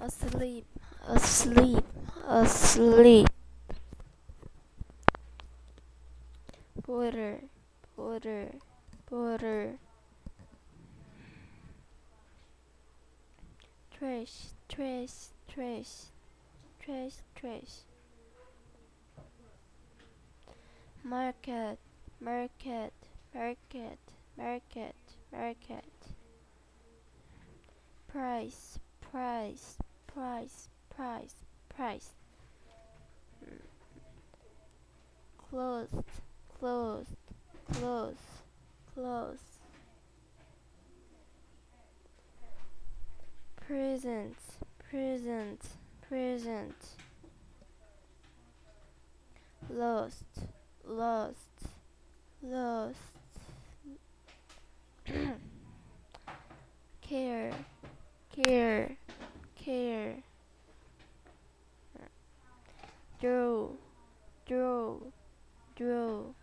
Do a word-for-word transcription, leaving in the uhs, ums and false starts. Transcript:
asleep, asleep, asleep. Border, border, border. Trash, trash, trash, trash, trash. Market, market, market, market, market. Price, price, price, price, price. Closed, closed, close, close. Present, present, present. Lost, lost, lost. Care, care, care. Draw, draw, draw.